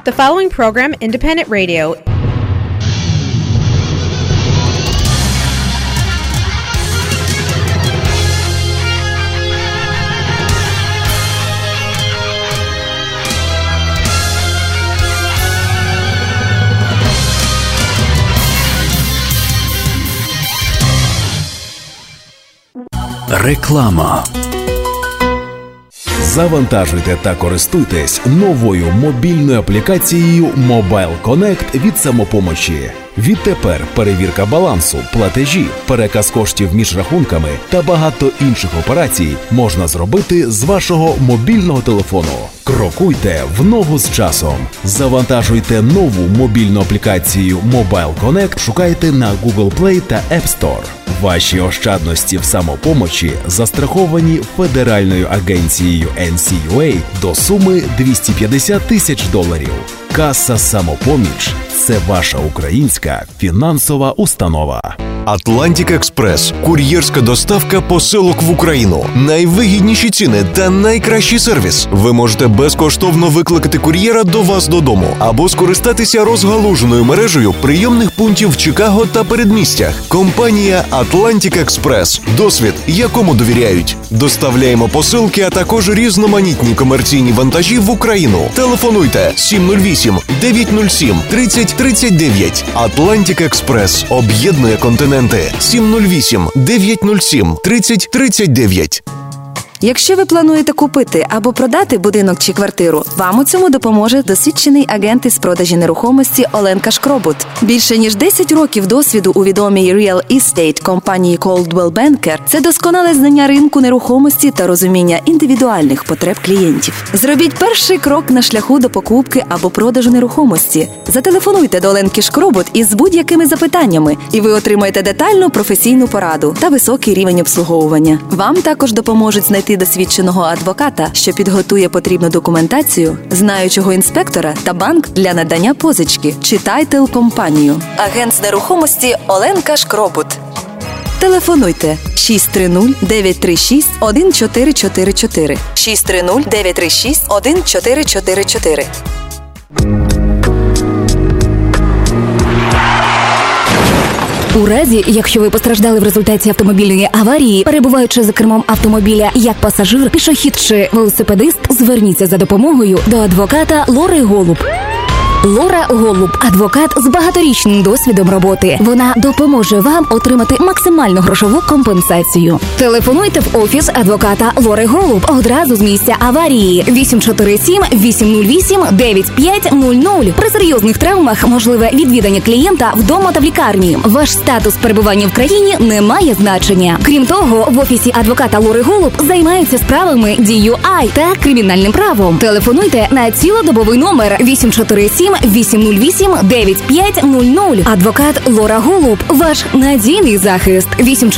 The following program, Independent Radio. Реклама. Завантажуйте та користуйтесь новою мобільною аплікацією Mobile Connect від «Самопомочі». Відтепер перевірка балансу, платежі, переказ коштів між рахунками та багато інших операцій можна зробити з вашого мобільного телефону. Крокуйте в ногу з часом. Завантажуйте нову мобільну аплікацію Mobile Connect, шукайте на Google Play та App Store. Ваші ощадності в «Самопомочі» застраховані Федеральною агенцією NCUA до суми $250 тисяч. Каса «Самопоміч» – це ваша українська фінансова установа. Атлантик Експрес – кур'єрська доставка посилок в Україну. Найвигідніші ціни та найкращий сервіс. Ви можете безкоштовно викликати кур'єра до вас додому або скористатися розгалуженою мережею прийомних пунктів в Чикаго та передмістях. Компанія Атлантик Експрес. Досвід, якому довіряють. Доставляємо посилки, а також різноманітні комерційні вантажі в Україну. Телефонуйте 708-907-3039. Атлантик Експрес об'єднує континенти. 708-907-3039. Якщо ви плануєте купити або продати будинок чи квартиру, вам у цьому допоможе досвідчений агент із продажі нерухомості Оленка Шкробут. Більше ніж 10 років досвіду у відомій Real Estate компанії Coldwell Banker – це досконале знання ринку нерухомості та розуміння індивідуальних потреб клієнтів. Зробіть перший крок на шляху до покупки або продажу нерухомості. Зателефонуйте до Оленки Шкробут із будь-якими запитаннями, і ви отримаєте детальну професійну пораду та високий рівень обслуговування. Вам також допоможуть знайти досвідченого адвоката, що підготує потрібну документацію, знаючого інспектора та банк для надання позички чи тайтл-компанію. Агент з нерухомості Оленка Шкробут. Телефонуйте 630-936-1444. 630-936-1444. У разі, якщо ви постраждали в результаті автомобільної аварії, перебуваючи за кермом автомобіля як пасажир, пішохід чи велосипедист, зверніться за допомогою до адвоката Лори Голуб. Лора Голуб – адвокат з багаторічним досвідом роботи. Вона допоможе вам отримати максимальну грошову компенсацію. Телефонуйте в офіс адвоката Лори Голуб одразу з місця аварії. 847-808-9500. При серйозних травмах можливе відвідання клієнта вдома та в лікарні. Ваш статус перебування в країні не має значення. Крім того, в офісі адвоката Лори Голуб займаються справами DUI та кримінальним правом. Телефонуйте на цілодобовий номер 847-808-9500. Адвокат Лора Голуб – ваш надійний захист.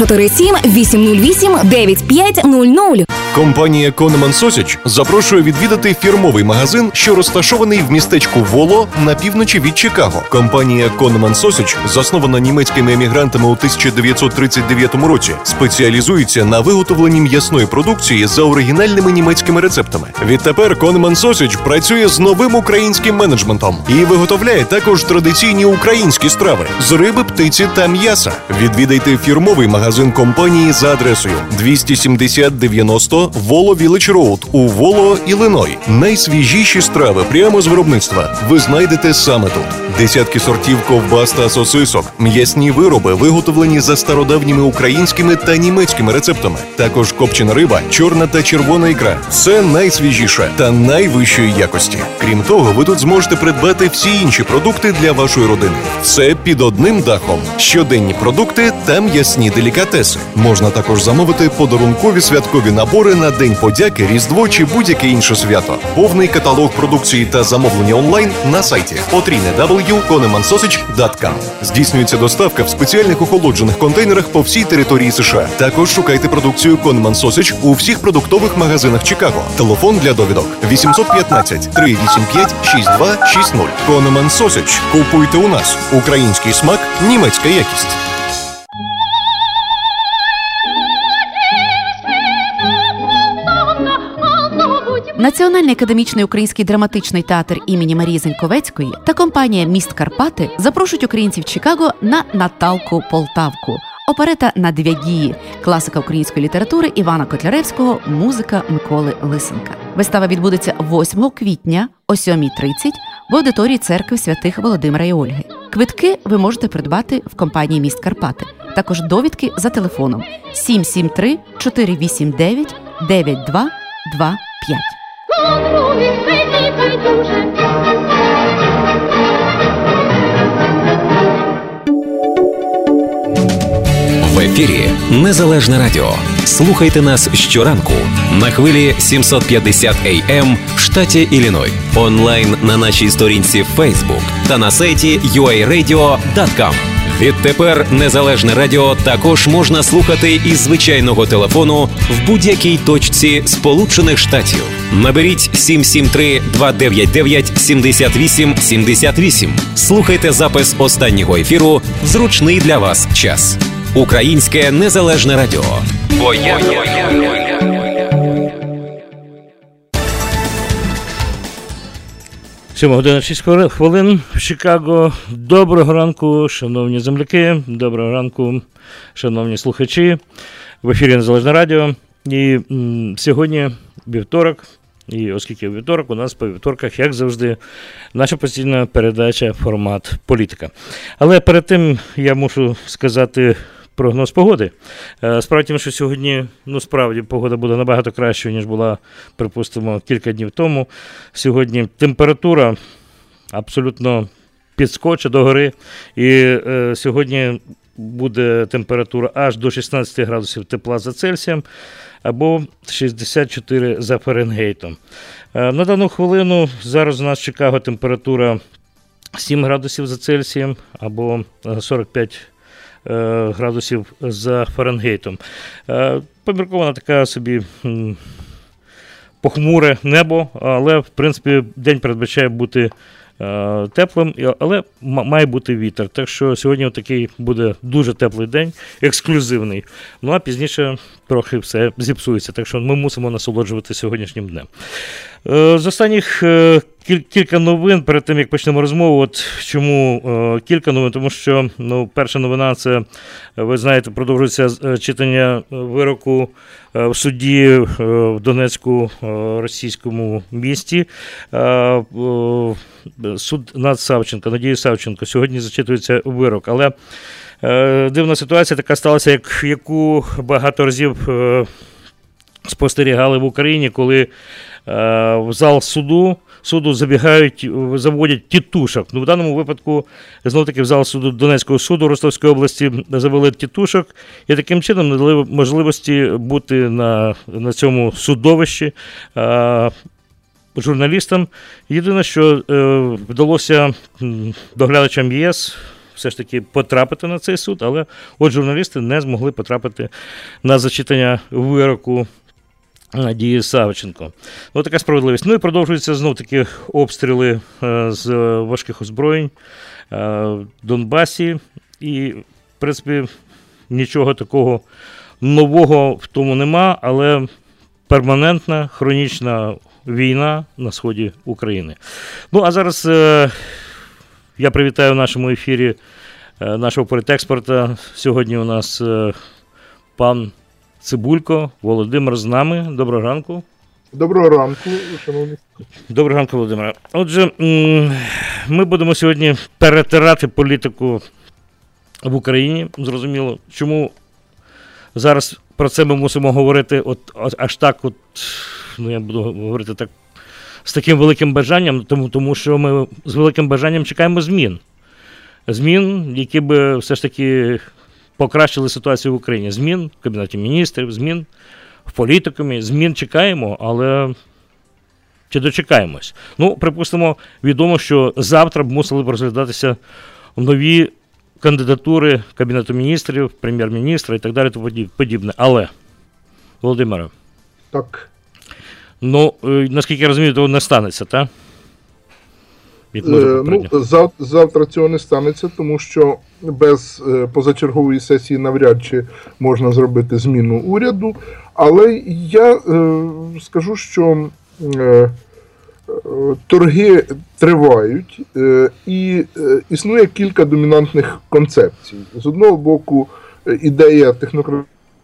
847-808-9500. Компанія Конеман Сосіч запрошує відвідати фірмовий магазин, що розташований в містечку Воло на півночі від Чикаго. Компанія Конеман Сосіч, заснована німецькими емігрантами у 1939 році, спеціалізується на виготовленні м'ясної продукції за оригінальними німецькими рецептами. Відтепер Конеман Сосіч працює з новим українським менеджментом і виготовляє також традиційні українські страви з риби, птиці та м'яса. Відвідайте фірмовий магазин компанії за адресою 270-90 Воло Вілледж Роуд у Воло, Іллиной. Найсвіжіші страви прямо з виробництва ви знайдете саме тут. Десятки сортів ковбас та сосисок, м'ясні вироби, виготовлені за стародавніми українськими та німецькими рецептами. Також копчена риба, чорна та червона ікра. Все найсвіжіше та найвищої якості. Крім того, ви тут зможете придбати всі інші продукти для вашої родини. Все під одним дахом. Щоденні продукти та м'ясні делікатеси. Можна також замовити подарункові святкові набори на День подяки, Різдво чи будь-яке інше свято. Повний каталог продукції та замовлення онлайн на сайті www.konemansosich.com. Здійснюється доставка в спеціальних охолоджених контейнерах по всій території США. Також шукайте продукцію Конеман Сосіч у всіх продуктових магазинах Чикаго. Телефон для довідок 815-385-6260. Конеман Сосіч. Купуйте у нас. Український смак, німецька якість. Національний академічний український драматичний театр імені Марії Заньковецької та компанія «Міст Карпати» запрошують українців Чикаго на «Наталку Полтавку». Оперета на дві дії, класика української літератури Івана Котляревського, музика Миколи Лисенка. Вистава відбудеться 8 квітня о 7:30 в аудиторії церкви святих Володимира і Ольги. Квитки ви можете придбати в компанії «Міст Карпати». Також довідки за телефоном 773 489 9225. В ефірі Незалежне Радіо. Слухайте нас щоранку на хвилі 750 AM в штаті Ілліной. Онлайн на нашій сторінці Facebook та на сайті uaradio.com. Відтепер Незалежне Радіо також можна слухати із звичайного телефону в будь-якій точці Сполучених Штатів. Наберіть 773-299-78-78. Слухайте запис останнього ефіру в зручний для вас час. Українське Незалежне Радіо. Бо я. 7:06 в Чикаго. Доброго ранку, шановні земляки, доброго ранку, шановні слухачі. В ефірі Незалежне Радіо. І сьогодні вівторок, і оскільки вівторок, у нас по вівторках, як завжди, наша постійна передача «Формат політика». Але перед тим я мушу сказати прогноз погоди. Справді тим, що сьогодні, справді, погода буде набагато кращою, ніж була, припустимо, кілька днів тому. Сьогодні температура абсолютно підскочить до гори. І сьогодні буде температура аж до 16 градусів тепла за Цельсієм або 64 за Фаренгейтом. На дану хвилину зараз у нас в Чикаго температура 7 градусів за Цельсієм або 45 градусів за Фаренгейтом. Помірковано така собі похмуре небо, але, в принципі, день передбачає бути теплим, але має бути вітер. Так що сьогодні такий буде дуже теплий день, ексклюзивний. А пізніше трохи все зіпсується. Так що ми мусимо насолоджувати сьогоднішнім днем. З останніх кілька новин, перед тим, як почнемо розмову, чому кілька новин? Тому що перша новина – це, ви знаєте, продовжується читання вироку в суді в Донецьку російському місті. Суд над Савченко, Надією Савченко. Сьогодні зачитується вирок. Але дивна ситуація така сталася, яку багато разів спостерігали в Україні, коли в зал суду заводять тітушок. В даному випадку, знов-таки, в зал суду Донецького суду Ростовської області завели тітушок і таким чином не дали можливості бути на цьому судовищі журналістам. Єдине, що вдалося доглядачам ЄС все ж таки потрапити на цей суд, але журналісти не змогли потрапити на зачитання вироку Надії Савченко. Така справедливість. І продовжуються знов-таки обстріли з важких озброєнь в Донбасі. І, в принципі, нічого такого нового в тому нема, але перманентна, хронічна війна на сході України. А зараз я привітаю в нашому ефірі нашого політекспорта. Сьогодні у нас пан Цибулько Володимир з нами. Доброго ранку. Доброго ранку, шановні. Доброго ранку, Володимире. Отже, ми будемо сьогодні перетирати політику в Україні. Зрозуміло, чому зараз про це ми мусимо говорити аж так, я буду говорити так, з таким великим бажанням, тому що ми з великим бажанням чекаємо змін. Змін, які би все ж таки покращили ситуацію в Україні. Змін в Кабінеті міністрів, змін в політикумі, змін чекаємо, але чи дочекаємось? Припустимо, відомо, що завтра б мусили б розглядатися нові кандидатури Кабінету міністрів, прем'єр-міністра і так далі, подібне. Але, Володимире, так. Наскільки я розумію, того не станеться, так? Завтра цього не станеться, тому що без позачергової сесії навряд чи можна зробити зміну уряду. Але я скажу, що торги тривають, і існує кілька домінантних концепцій. З одного боку, ідея технократичного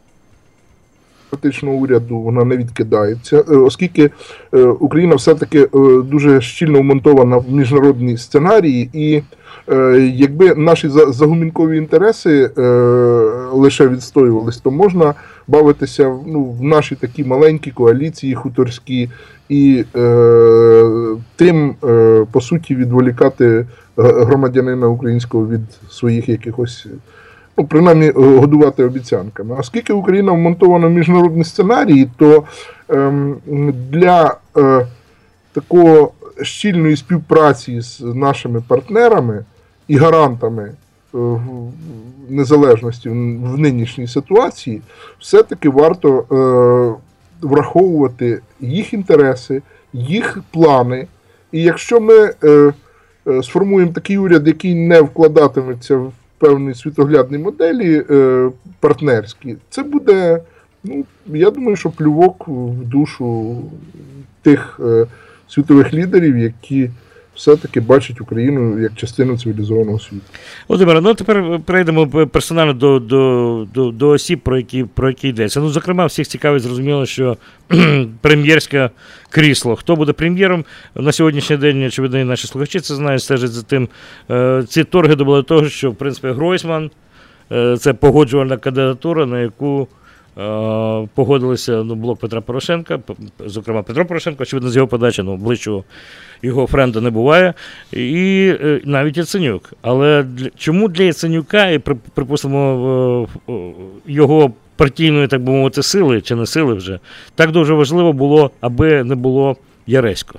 уряду, вона не відкидається, оскільки Україна все-таки дуже щільно вмонтована в міжнародні сценарії, і якби наші загумінкові інтереси лише відстоювались, то можна бавитися в наші такі маленькі коаліції хуторські і тим, по суті, відволікати громадянина українського від своїх якихось, принаймні, годувати обіцянками. Оскільки Україна вмонтована в міжнародні сценарії, то для такого щільної співпраці з нашими партнерами і гарантами незалежності в нинішній ситуації, все-таки варто враховувати їх інтереси, їх плани. І якщо ми сформуємо такий уряд, який не вкладатиметься в певні світоглядні моделі партнерські, це буде, я думаю, що плювок в душу тих світових лідерів, які все-таки бачать Україну як частину цивілізованого світу. Володимире, тепер перейдемо персонально до осіб, про які йдеться. Зокрема, всіх цікавить, зрозуміло, що прем'єрське крісло. Хто буде прем'єром? На сьогоднішній день, очевидно, і наші слухачі це знають, стежать за тим. Ці торги добули до того, що, в принципі, Гройсман – це погоджувальна кандидатура, на яку погодилися блок Петра Порошенка, зокрема Петро Порошенко, очевидно, з його подачі, ближчого його френда не буває, і навіть Яценюк. Але чому для Яценюка і, припустимо, його партійної, так би мовити, сили, чи не сили вже, так дуже важливо було, аби не було Яресько?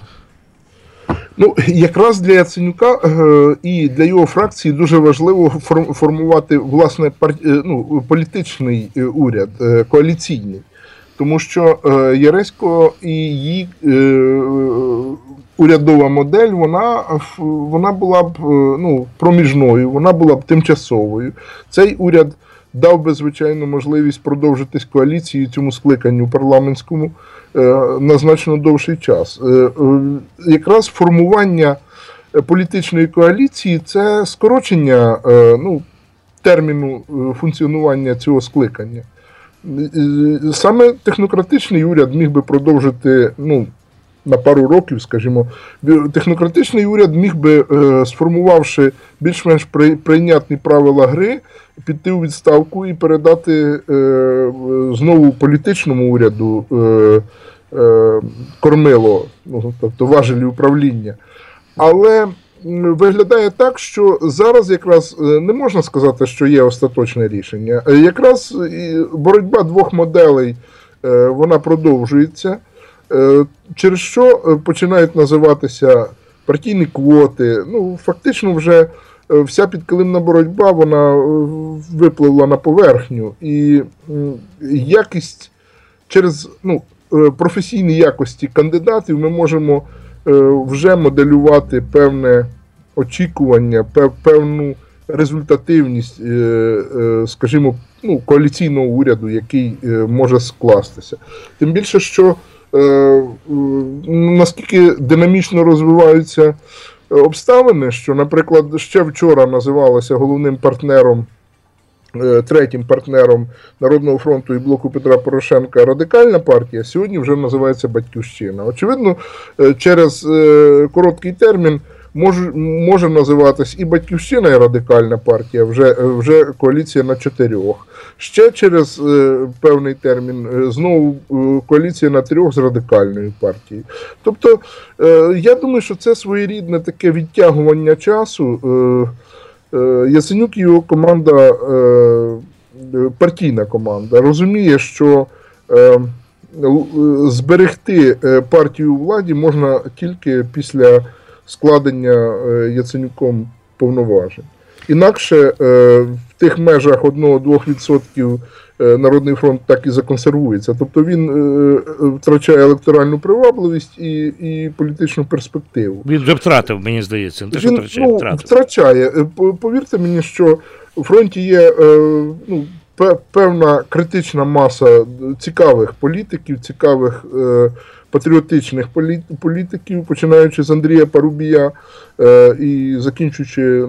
Якраз для Яценюка і для його фракції дуже важливо формувати, власне, політичний уряд, коаліційний. Тому що Яресько і її урядова модель, вона була б проміжною, вона була б тимчасовою. Цей уряд дав би, звичайно, можливість продовжитись коаліції цьому скликанню парламентському на значно довший час. Якраз формування політичної коаліції – це скорочення терміну функціонування цього скликання. Саме технократичний уряд міг би продовжити на пару років, скажімо. Технократичний уряд міг би, сформувавши більш-менш прийнятні правила гри, піти у відставку і передати знову політичному уряду кормило, тобто важелі управління. Але виглядає так, що зараз якраз не можна сказати, що є остаточне рішення. Якраз боротьба двох моделей, вона продовжується, через що починають називатися партійні квоти. Фактично вже вся підкилимна боротьба, вона випливла на поверхню. І якість через професійні якості кандидатів ми можемо вже моделювати певне очікування, певну результативність, скажімо, коаліційного уряду, який може скластися. Тим більше, що наскільки динамічно розвиваються обставини, що, наприклад, ще вчора називалася головним партнером, третім партнером Народного фронту і блоку Петра Порошенка Радикальна партія, сьогодні вже називається Батьківщина. Очевидно, через короткий термін може називатись і Батьківщина, і Радикальна партія, вже коаліція на 4. Ще через певний термін знову коаліція на 3 з Радикальною партією. Тобто, я думаю, що це своєрідне таке відтягування часу. Яценюк і його команда, партійна команда, розуміє, що зберегти партію у владі можна тільки після складення Яценюком повноважень. Інакше в тих межах 1-2% Народний фронт так і законсервується. Тобто він втрачає електоральну привабливість і політичну перспективу. Він вже втратив, мені здається. Не те, що втрачає. Повірте мені, що у фронті є певна критична маса цікавих політиків, цікавих патріотичних політиків, починаючи з Андрія Парубія і закінчуючи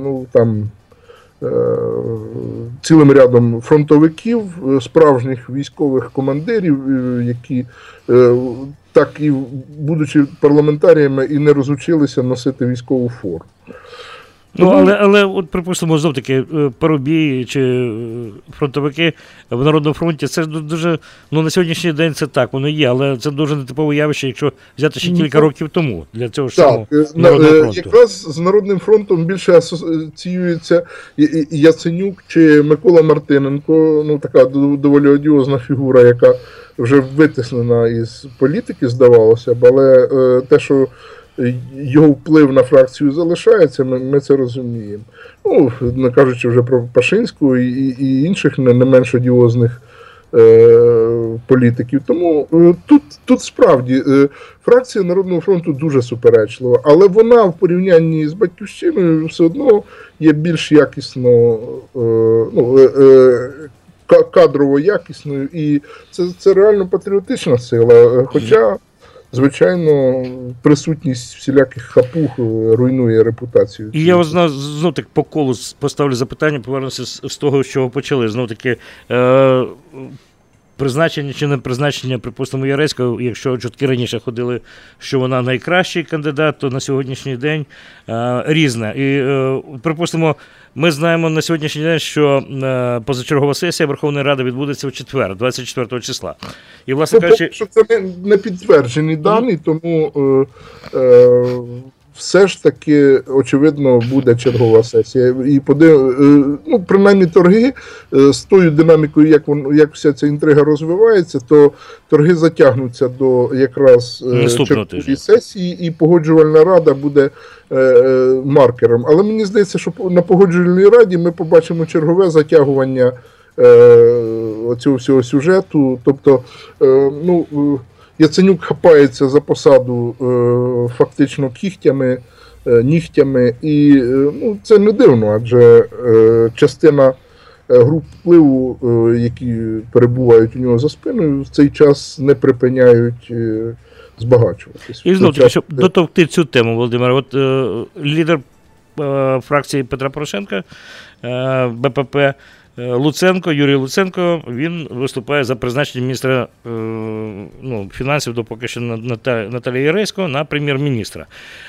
цілим рядом фронтовиків, справжніх військових командирів, які так і будучи парламентаріями і не розучилися носити військову форму. Але от, припустимо, знов-таки, Парубій чи фронтовики в Народному фронті, це дуже, на сьогоднішній день це так, воно є, але це дуже нетипове явище, якщо взяти ще кілька років тому для цього ж самого Народного фронту. Якраз з Народним фронтом більше асоціюється Яценюк чи Микола Мартиненко, така доволі одіозна фігура, яка вже витиснена із політики, здавалося б, але те, що його вплив на фракцію залишається, ми це розуміємо. Не кажучи вже про Пашинську і інших не менш одіозних політиків. Тому тут справді фракція Народного фронту дуже суперечлива, але вона в порівнянні з Батьківщиною все одно є більш якісно, кадрово якісною, і це реально патріотична сила, хоча звичайно, присутність всіляких хапуг руйнує репутацію. І я знов так по колу поставлю запитання, повернуся з того, з чого почали. Знов таки, призначення чи не призначення, припустимо, Яресько, якщо чутки раніше ходили, що вона найкращий кандидат, то на сьогоднішній день різне. І, припустимо, ми знаємо на сьогоднішній день, що позачергова сесія Верховної Ради відбудеться в четвер, 24 числа. І, власне кажучи, що це не підтверджені дані, тому все ж таки, очевидно, буде чергова сесія. І принаймні торги, з тою динамікою, як вся ця інтрига розвивається, то торги затягнуться до якраз чергової сесії, і погоджувальна рада буде маркером. Але мені здається, що на погоджувальній раді ми побачимо чергове затягування оцього всього сюжету. Тобто, Яценюк хапається за посаду фактично кігтями, нігтями, і це не дивно, адже частина груп впливу, які перебувають у нього за спиною, в цей час не припиняють збагачуватись. І знову таки, щоб дотовкти цю тему, Володимир, от лідер фракції Петра Порошенка, БПП, Юрій Луценко, він виступає за призначення міністра фінансів, допоки що Наталії Яресько, на прем'єр-міністра.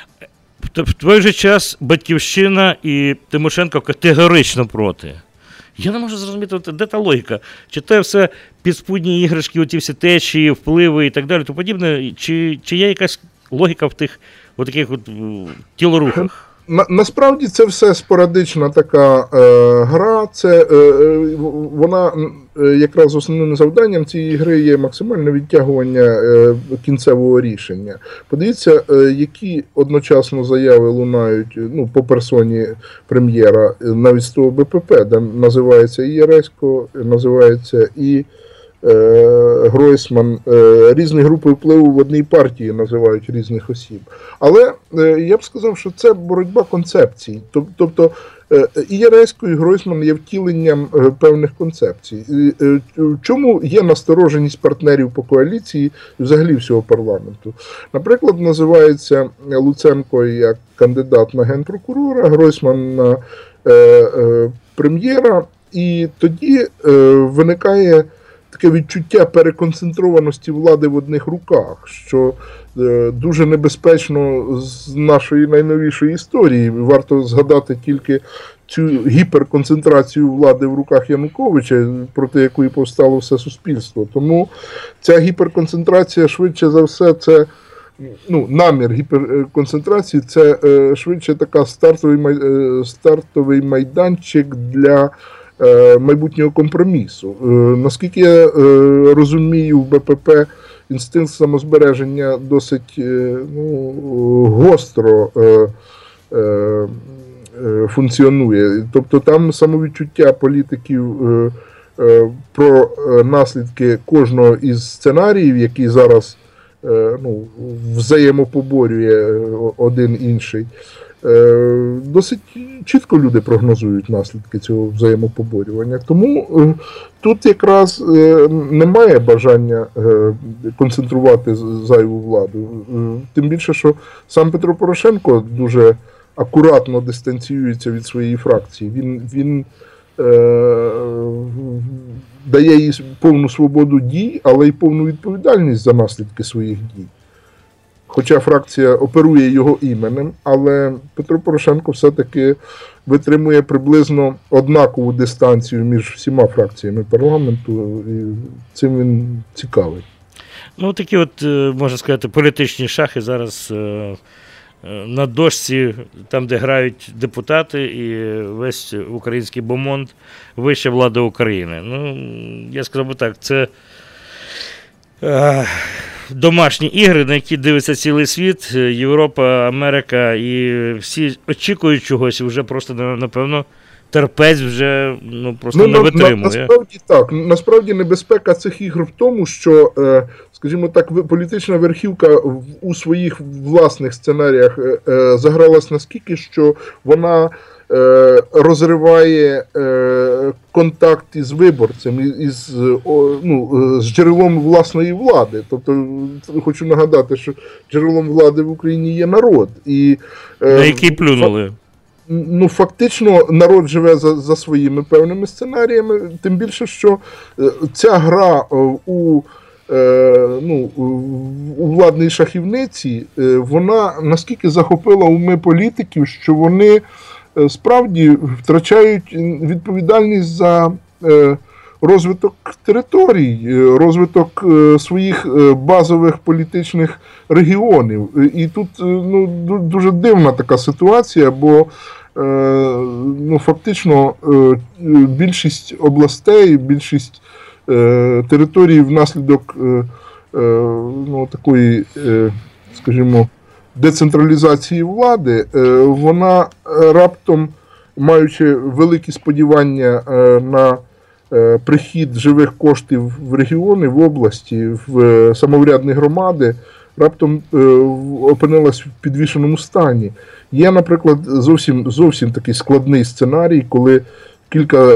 В той же час Батьківщина і Тимошенко категорично проти. Я не можу зрозуміти, де та логіка? Чи це все підспудні іграшки, оті всі течії, впливи і так далі, то подібне, чи є якась логіка в тих таких тілорухах? Насправді це все спорадична така гра, вона якраз основним завданням цієї гри є максимальне відтягування кінцевого рішення. Подивіться, які одночасно заяви лунають по персоні прем'єра, навіть з того БПП, де називається і Яресько, називається і Гройсман, різні групи впливу в одній партії називають різних осіб. Але я б сказав, що це боротьба концепцій. Тобто і Яресько, і Гройсман є втіленням певних концепцій. Чому є настороженість партнерів по коаліції і взагалі всього парламенту? Наприклад, називається Луценко як кандидат на генпрокурора, Гройсман на прем'єра, і тоді виникає таке відчуття переконцентрованості влади в одних руках, що дуже небезпечно з нашої найновішої історії. Варто згадати тільки цю гіперконцентрацію влади в руках Януковича, проти якої повстало все суспільство. Тому ця гіперконцентрація швидше за все це намір гіперконцентрації, це швидше така стартовий майданчик для майбутнього компромісу. Наскільки я розумію, в БПП інстинкт самозбереження досить гостро функціонує. Тобто там самовідчуття політиків про наслідки кожного із сценаріїв, які зараз взаємопоборює один інший, Досить чітко люди прогнозують наслідки цього взаємопоборювання. Тому тут якраз немає бажання концентрувати зайву владу. Тим більше, що сам Петро Порошенко дуже акуратно дистанціюється від своєї фракції. Він дає їй повну свободу дій, але й повну відповідальність за наслідки своїх дій. Хоча фракція оперує його іменем, але Петро Порошенко все-таки витримує приблизно однакову дистанцію між всіма фракціями парламенту, і цим він цікавий. Ну, такі от, можна сказати, політичні шахи зараз на дошці, там, де грають депутати і весь український бомонд, вища влада України. Ну, я сказав би так, це домашні ігри, на які дивиться цілий світ, Європа, Америка, і всі очікують чогось, і вже просто, напевно, терпець вже просто не витримує. Насправді так. Насправді небезпека цих ігр в тому, що, скажімо так, політична верхівка у своїх власних сценаріях загралась наскільки, що вона розриває контакт із виборцем, з джерелом власної влади. Тобто, хочу нагадати, що джерелом влади в Україні є народ. На який плюнули. Фактично народ живе за своїми певними сценаріями, тим більше, що ця гра у владній шахівниці, вона наскільки захопила уми політиків, що вони справді втрачають відповідальність за розвиток територій, розвиток своїх базових політичних регіонів. І тут дуже дивна така ситуація, бо фактично більшість областей, більшість територій внаслідок такої, скажімо, децентралізації влади, вона раптом, маючи великі сподівання на прихід живих коштів в регіони, в області, в самоврядні громади, раптом опинилась в підвішеному стані. Є, наприклад, зовсім такий складний сценарій, коли кілька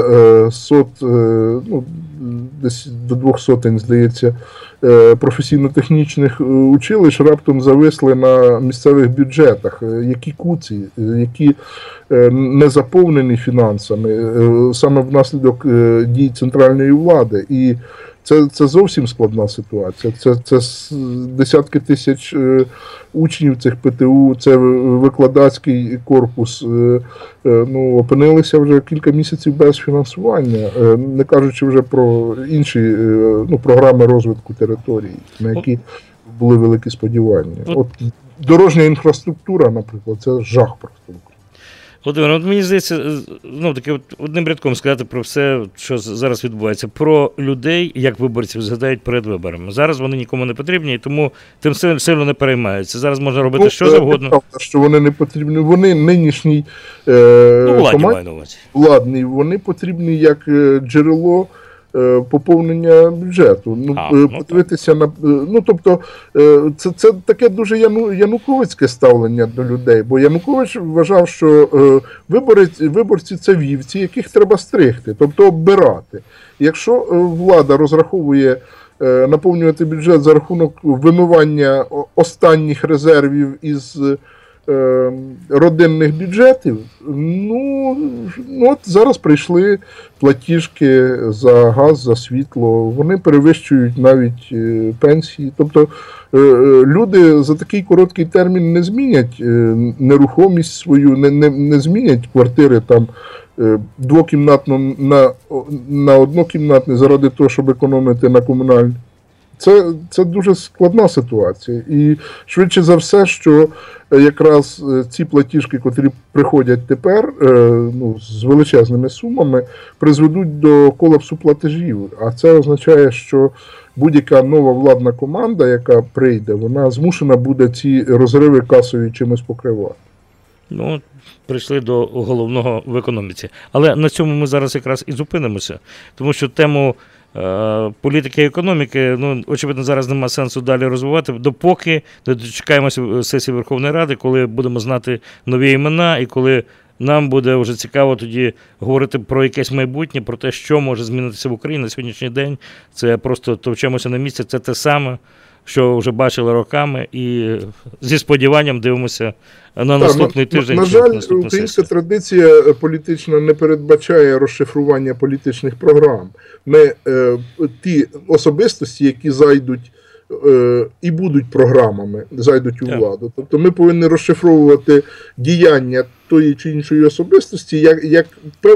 десь до 200, здається, професійно-технічних училищ раптом зависли на місцевих бюджетах, які куці, які не заповнені фінансами, саме внаслідок дій центральної влади. І це зовсім складна ситуація. Це десятки тисяч учнів цих ПТУ, це викладацький корпус, опинилися вже кілька місяців без фінансування, не кажучи вже про інші програми розвитку територій, на які були великі сподівання. От дорожня інфраструктура, наприклад, це жах просто. Володимир, мені здається, одним рядком сказати про все, що зараз відбувається. Про людей, як виборців, згадають перед виборами. Зараз вони нікому не потрібні, і тому тим сильно не переймаються. Зараз можна робити що завгодно. Правда, що вони не потрібні. Вони нинішній команді владній, вони потрібні як джерело поповнення бюджету. Подивитися на тобто це таке дуже януковицьке ставлення до людей, бо Янукович вважав, що виборці це вівці, яких треба стригти, тобто оббирати. Якщо влада розраховує наповнювати бюджет за рахунок вимивання останніх резервів із родинних бюджетів, от зараз прийшли платіжки за газ, за світло, вони перевищують навіть пенсії. Тобто люди за такий короткий термін не змінять нерухомість свою, не змінять квартири там двокімнатну на однокімнатну заради того, щоб економити на комунальні. Це дуже складна ситуація. І швидше за все, що якраз ці платіжки, котрі приходять тепер з величезними сумами, призведуть до колапсу платежів. А це означає, що будь-яка нова владна команда, яка прийде, вона змушена буде ці розриви касові чимось покривати. Прийшли до головного в економіці. Але на цьому ми зараз якраз і зупинимося, тому що тему політики і економіки, очевидно, зараз немає сенсу далі розвивати, допоки не дочекаємося сесії Верховної Ради, коли будемо знати нові імена і коли нам буде вже цікаво тоді говорити про якесь майбутнє, про те, що може змінитися в Україні на сьогоднішній день. Це просто товчемося на місці, це те саме, що вже бачили роками, і зі сподіванням дивимося на наступний тиждень. На жаль, українська традиція політична не передбачає розшифрування політичних програм. Ті особистості, які зайдуть і будуть програмами, зайдуть у владу. Тобто ми повинні розшифровувати діяння тої чи іншої особистості як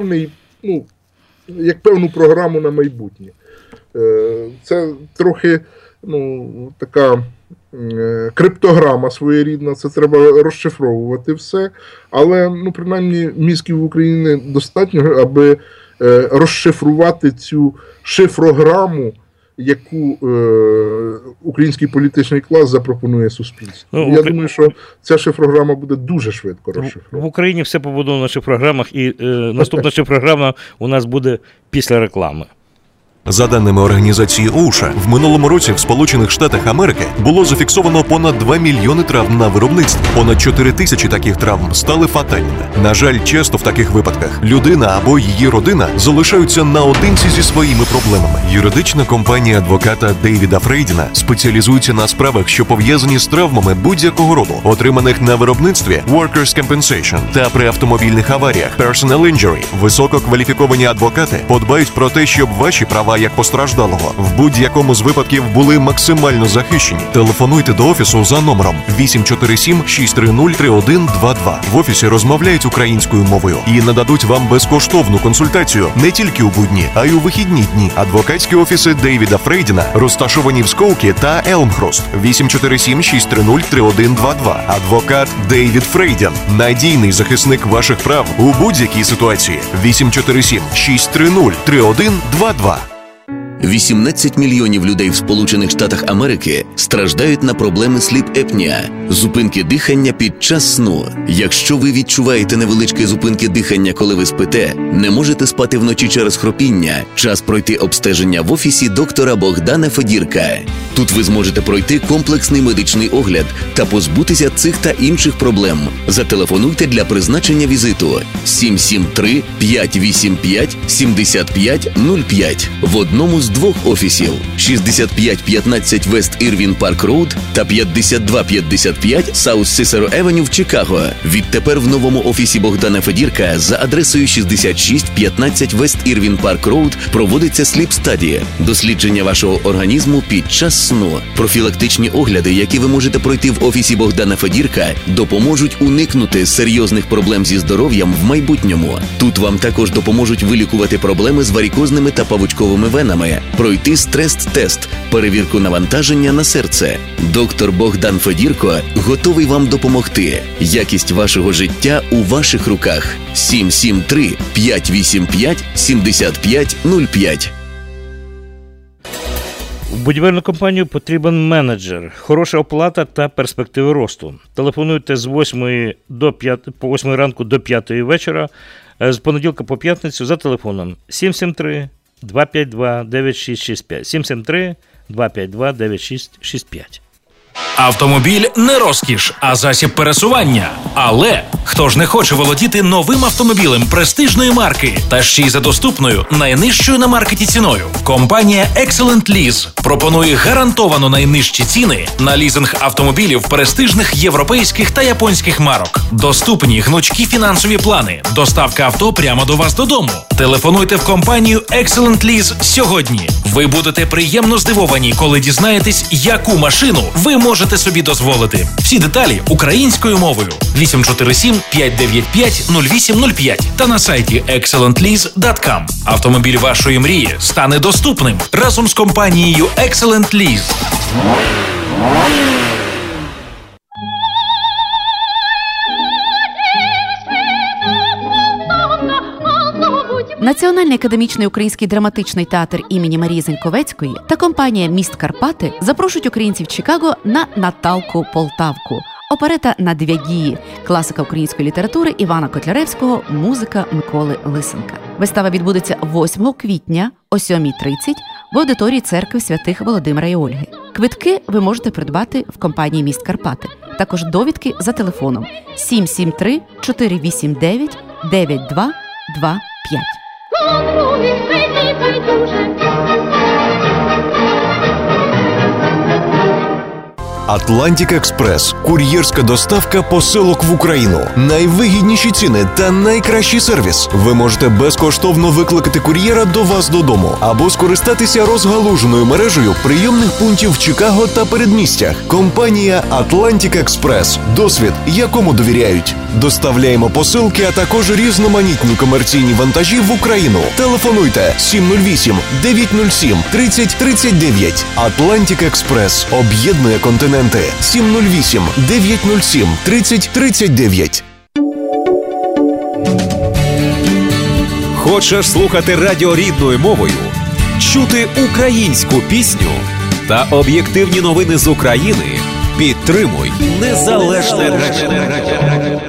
певну програму на майбутнє. Це трохи така криптограма своєрідна, це треба розшифровувати все, але, принаймні, мізків в Україні достатньо, аби розшифрувати цю шифрограму, яку український політичний клас запропонує суспільству. Я думаю, що ця шифрограма буде дуже швидко розшифрована. В Україні все побудовано на шифрограмах, і наступна шифрограма у нас буде після реклами. За даними організації OSHA, в минулому році в Сполучених Штатах Америки було зафіксовано понад 2 мільйони травм на виробництві. Понад 4 тисячі таких травм стали фатальними. На жаль, часто в таких випадках людина або її родина залишаються наодинці зі своїми проблемами. Юридична компанія адвоката Дейвіда Фрейдіна спеціалізується на справах, що пов'язані з травмами будь-якого роду, отриманих на виробництві Workers' Compensation та при автомобільних аваріях Personal Injury. Висококваліфіковані адвокати подбають про те, щоб ваші права як постраждалого в будь-якому з випадків були максимально захищені. Телефонуйте до офісу за номером 847-630-3122. В офісі розмовляють українською мовою і нададуть вам безкоштовну консультацію не тільки у будні, а й у вихідні дні. Адвокатські офіси Дейвіда Фрейдіна розташовані в Скоукі та Елмхрост. 847-630-3122. Адвокат Дейвід Фрейдін. Надійний захисник ваших прав у будь-якій ситуації. 847-630-3122. 18 мільйонів людей в Сполучених Штатах Америки страждають на проблеми сліп-епнія – зупинки дихання під час сну. Якщо ви відчуваєте невеличкі зупинки дихання, коли ви спите, не можете спати вночі через хропіння, час пройти обстеження в офісі доктора Богдана Федірка. Тут ви зможете пройти комплексний медичний огляд та позбутися цих та інших проблем. Зателефонуйте для призначення візиту 773-585-7505 в одному з двох офісів 6515 Вест Ірвін Парк Роуд та 5255 Саус Сісеро Евеню в Чикаго. Відтепер в новому офісі Богдана Федірка за адресою 6615 Вест Ірвін Парк Роуд проводиться сліп-стадія – дослідження вашого організму під час сну. Профілактичні огляди, які ви можете пройти в офісі Богдана Федірка, допоможуть уникнути серйозних проблем зі здоров'ям в майбутньому. Тут вам також допоможуть вилікувати проблеми з варікозними та павучковими венами, пройти стрес-тест, перевірку навантаження на серце. Доктор Богдан Федірко готовий вам допомогти. Якість вашого життя у ваших руках. 773-585-7505. В будівельну компанію потрібен менеджер, хороша оплата та перспективи росту. Телефонуйте з 8 ранку до 5 вечора, з понеділка по п'ятницю за телефоном 773-252-9665. 773-252-9665. Автомобіль не розкіш, а засіб пересування. Але хто ж не хоче володіти новим автомобілем престижної марки та ще й за доступною, найнижчою на маркеті ціною? Компанія Excellent Lease пропонує гарантовано найнижчі ціни на лізинг автомобілів престижних європейських та японських марок. Доступні гнучкі фінансові плани. Доставка авто прямо до вас додому. Телефонуйте в компанію Excellent Lease сьогодні. Ви будете приємно здивовані, коли дізнаєтесь, яку машину ви можете собі дозволити. Всі деталі українською мовою. 847-595-0805 та на сайті excellentlease.com. Автомобіль вашої мрії стане доступним разом з компанією Excellent Lease. Національний академічний український драматичний театр імені Марії Заньковецької та компанія «Міст Карпати» запрошують українців Чикаго на «Наталку Полтавку». Оперета на дві дії, класика української літератури Івана Котляревського, музика Миколи Лисенка. Вистава відбудеться 8 квітня о 7:30 в аудиторії церкви святих Володимира і Ольги. Квитки ви можете придбати в компанії «Міст Карпати». Також довідки за телефоном 773 489 9225. Атлантик Експрес – кур'єрська доставка посилок в Україну. Найвигідніші ціни та найкращий сервіс. Ви можете безкоштовно викликати кур'єра до вас додому або скористатися розгалуженою мережею прийомних пунктів в Чикаго та передмістях. Компанія Атлантик Експрес. Досвід, якому довіряють. Доставляємо посилки, а також різноманітні комерційні вантажі в Україну. Телефонуйте 708-907-3039. Атлантик Експрес об'єднує континент. 708-907-3039. Хочеш слухати радіо рідною мовою, чути українську пісню та об'єктивні новини з України? Підтримуй Незалежне радіо.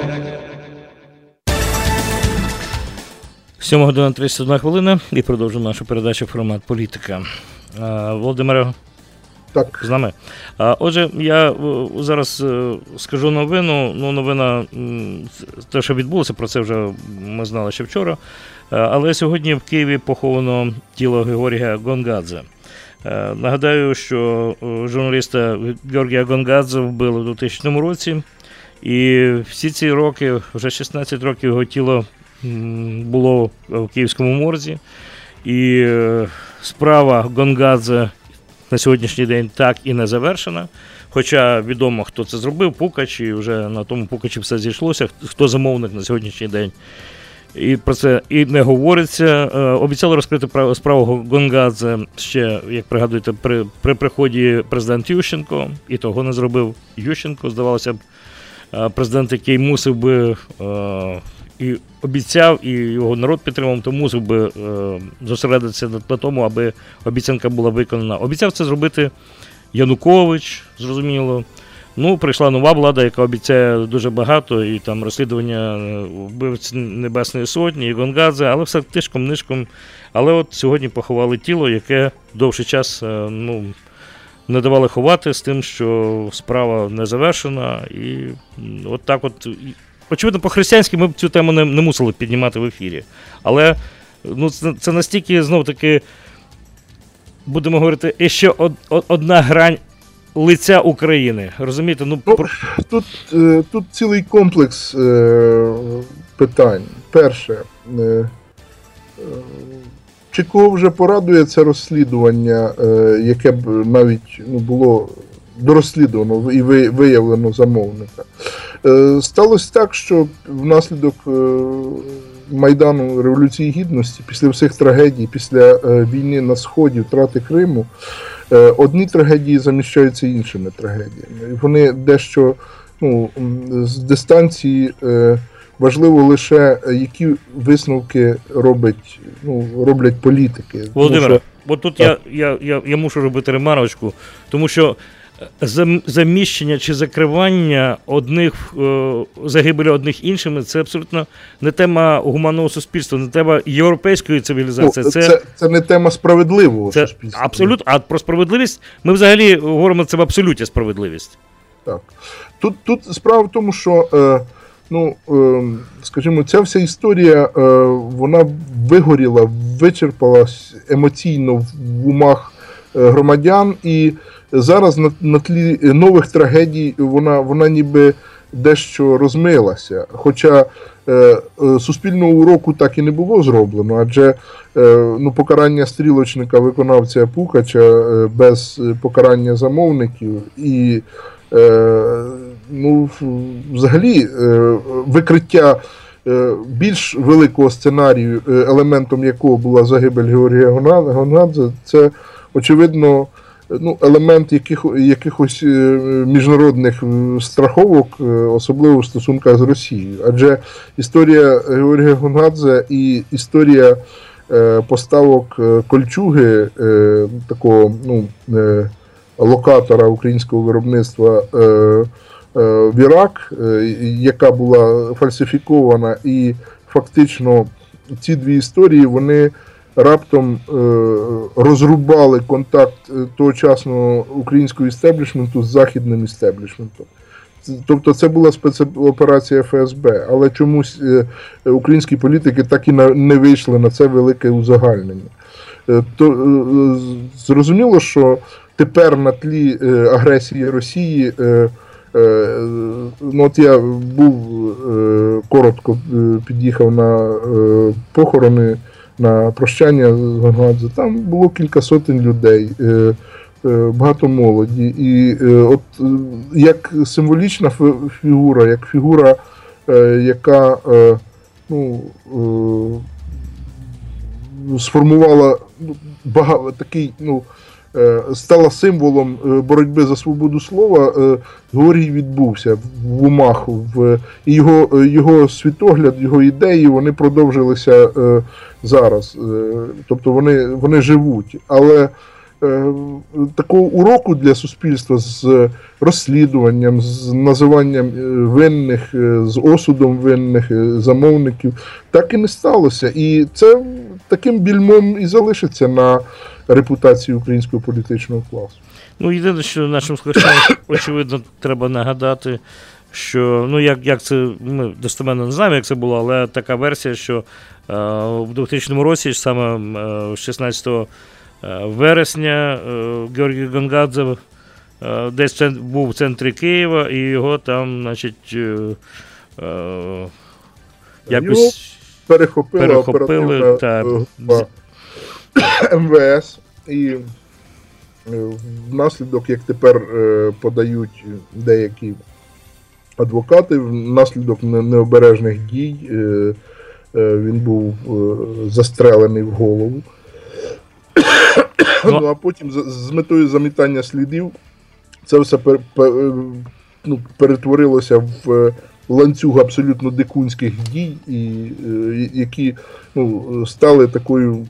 7 година 31 хвилина і продовжуємо нашу передачу «Формат політика». Володимире, так. З нами. Отже, я зараз скажу новину. Новина, те, що відбулося, про це вже ми знали ще вчора. Але сьогодні в Києві поховано тіло Георгія Гонгадзе. Нагадаю, що журналіста Георгія Гонгадзе вбили у 2000 році. І всі ці роки, вже 16 років, його тіло було в Київському морзі. І справа Гонгадзе на сьогоднішній день так і не завершена, хоча відомо, хто це зробив, Пукач, і вже на тому Пукачі все зійшлося, хто замовник на сьогоднішній день. І про це і не говориться. Обіцяли розкрити справу Гонгадзе ще, як пригадуєте, при приході президент Ющенко, і того не зробив Ющенко. Здавалося б, президент, який мусив би і обіцяв, і його народ підтримав, то мусив би зосередитися на тому, аби обіцянка була виконана. Обіцяв це зробити Янукович, зрозуміло. Прийшла нова влада, яка обіцяє дуже багато, і там розслідування вбивць Небесної Сотні, і Гонгадзе, але все тишком-нишком. Але от сьогодні поховали тіло, яке довший час не давали ховати з тим, що справа не завершена. І от так от... Очевидно, по-християнськи ми б цю тему не мусили піднімати в ефірі. Але це настільки, знов-таки, будемо говорити, ще одна грань лиця України. Розумієте? Тут цілий комплекс питань. Перше, чи кого вже порадує це розслідування, яке б навіть було дорозслідувано і виявлено замовника. Сталося так, що внаслідок Майдану Революції Гідності, після всіх трагедій, після війни на Сході, втрати Криму, одні трагедії заміщаються іншими трагедіями. Вони дещо з дистанції, важливо лише, які висновки роблять політики. Володимире, от тут я мушу робити ремарочку, тому що заміщення чи закривання загибелі одних іншими – це абсолютно не тема гуманного суспільства, не тема європейської цивілізації. Це не тема справедливого суспільства. Абсолютно. А про справедливість ми взагалі говоримо, це в абсолюті справедливість. Так. Тут справа в тому, що скажімо, ця вся історія, вона вигоріла, вичерпалась емоційно в умах громадян, і зараз на тлі нових трагедій вона ніби дещо розмилася. Хоча суспільного уроку так і не було зроблено, адже покарання стрілочника, виконавця Пукача без покарання замовників і взагалі викриття більш великого сценарію, елементом якого була загибель Георгія Гонгадзе, це, очевидно, елемент якихось міжнародних страховок, особливо в стосунках з Росією. Адже історія Георгія Гонгадзе і історія поставок кольчуги, такого локатора українського виробництва в Ірак, яка була фальсифікована, і фактично ці дві історії, вони раптом розрубали контакт тогочасного українського істеблішменту з західним істеблішментом. Тобто це була спецоперація ФСБ, але чомусь українські політики так і не вийшли на це велике узагальнення. Зрозуміло, що тепер на тлі агресії Росії, ну от я був, коротко під'їхав на похорони, на прощання з Гонгадзе, там було кілька сотень людей, багато молоді. І от як символічна фігура, як фігура, яка сформувала такий, стала символом боротьби за свободу слова, Георгій відбувся в умах, і його світогляд, його ідеї, вони продовжилися зараз, тобто вони живуть. Але такого уроку для суспільства з розслідуванням, з називанням винних, з осудом винних замовників, так і не сталося. І це таким більмом і залишиться на репутації українського політичного класу. Ну, єдине, що нашим слухачам, очевидно, треба нагадати, що, як це, ми достеменно не знаємо, як це було, але така версія, що в 2000 році, саме 16 вересня, Георгій Гонгадзе десь був в центрі Києва, і його там, значить, якось перехопили МВС, і внаслідок, як тепер подають деякі адвокати, внаслідок необережних дій він був застрелений в голову. А потім з метою замітання слідів це все перетворилося в ланцюг абсолютно дикунських дій, які стали такою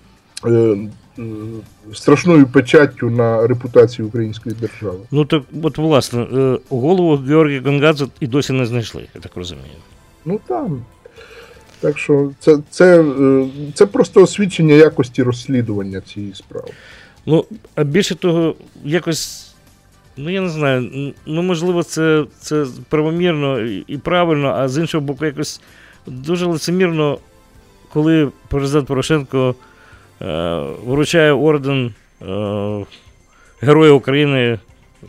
страшною печаттю на репутацію української держави. Ну так, от власне, голову Георгія Гонгадзе і досі не знайшли, я так розумію. Ну там. Так що це просто освідчення якості розслідування цієї справи. Ну, а більше того, якось, я не знаю, можливо, це правомірно і правильно, а з іншого боку, якось дуже лицемірно, коли президент Порошенко вручає орден Героя України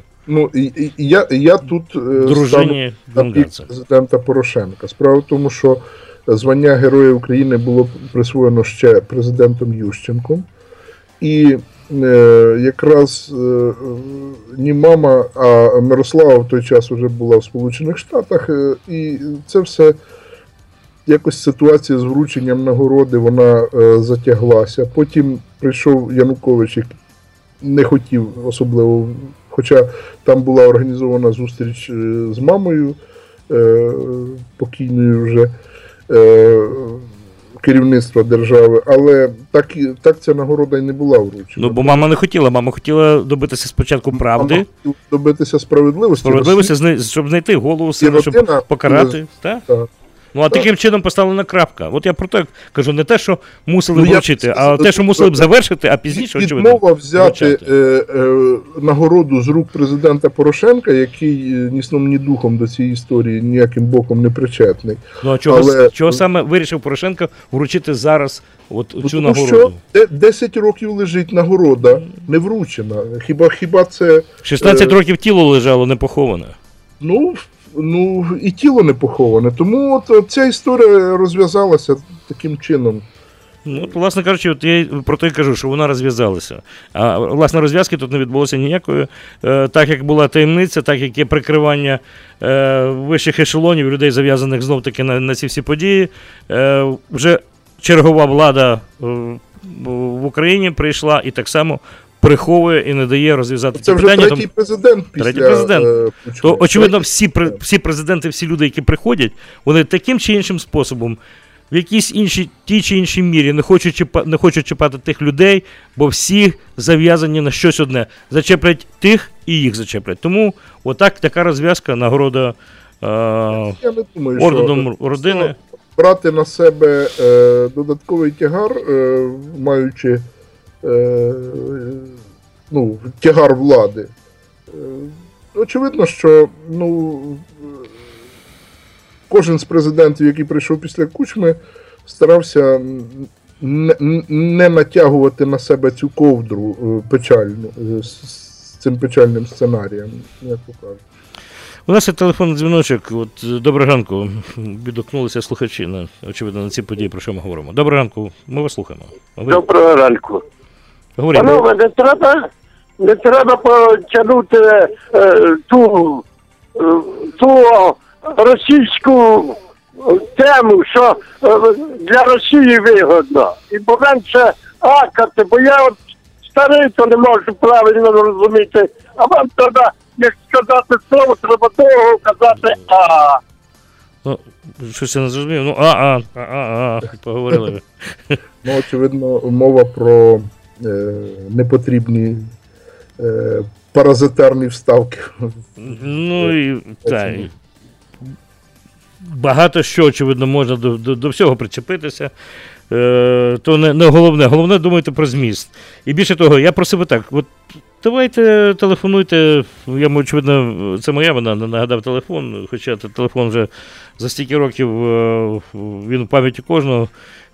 я тут дружині Гонгадзе. Президента Порошенка. Справа в тому, що звання Героя України було присвоєно ще президентом Ющенком. І якраз ні мама, а Мирослава в той час вже була в Сполучених Штатах. І це все, якось ситуація з врученням нагороди, вона затяглася. Потім прийшов Янукович, який не хотів особливо, хоча там була організована зустріч з мамою, покійною вже, керівництва держави, але так ця нагорода й не була вручена. Бо мама не хотіла, мама хотіла добитися спочатку правди. Мама хотіла добитися справедливості, щоб знайти голову сина, щоб покарати. Так? А таким чином поставлена крапка. От я про те кажу, не те, що мусили вручити, а те, що мусили б завершити, а пізніше, очевидно, відмова взяти нагороду з рук президента Порошенка, який ні сном, ні духом до цієї історії ніяким боком не причетний. А чого саме вирішив Порошенко вручити зараз цю нагороду? Тому що 10 років лежить нагорода, не вручена. Хіба це... 16 років тіло лежало, не поховане. І тіло не поховане. Тому ця історія розв'язалася таким чином. Власне кажучи, я про те й кажу, що вона розв'язалася. А, власне, розв'язки тут не відбулося ніякої. Так, як була таємниця, так, як є прикривання вищих ешелонів, людей, зав'язаних знов-таки на ці всі події. Вже чергова влада в Україні прийшла і так само приховує і не дає розв'язати ці питання. Це вже третій президент після... То, очевидно, всі президенти, всі люди, які приходять, вони таким чи іншим способом, в якійсь тій чи іншій мірі не хочуть чіпати тих людей, бо всі зав'язані на щось одне. Зачеплять тих і їх зачеплять. Тому така розв'язка, нагорода орденом родини. брати на себе додатковий тягар, маючи тягар влади. Очевидно, що кожен з президентів, який прийшов після Кучми, старався не натягувати на себе цю ковдру печальну, з цим печальним сценарієм, як покажуть. У нас є телефонний дзвіночок. Доброго ранку. Відгукнулися слухачі, очевидно, на ці події, про що ми говоримо. Доброго ранку, ми вас слухаємо. Доброго ранку. Говоримо. Панове, не треба потягнути ту російську тему, що для Росії вигодно. І поменше акати, бо я старий, то не можу правильно розуміти. А вам треба, як сказати слово, треба довго казати «а». Щось я не зрозумів. Поговорили. Очевидно, мова про непотрібні паразитарні вставки. Багато що, очевидно, можна до всього причепитися. То не головне. Головне, думайте про зміст. І більше того, я просив би так, давайте телефонуйте, очевидно, це моя вина, не нагадав телефон, хоча телефон вже за стільки років, він у пам'яті кожного,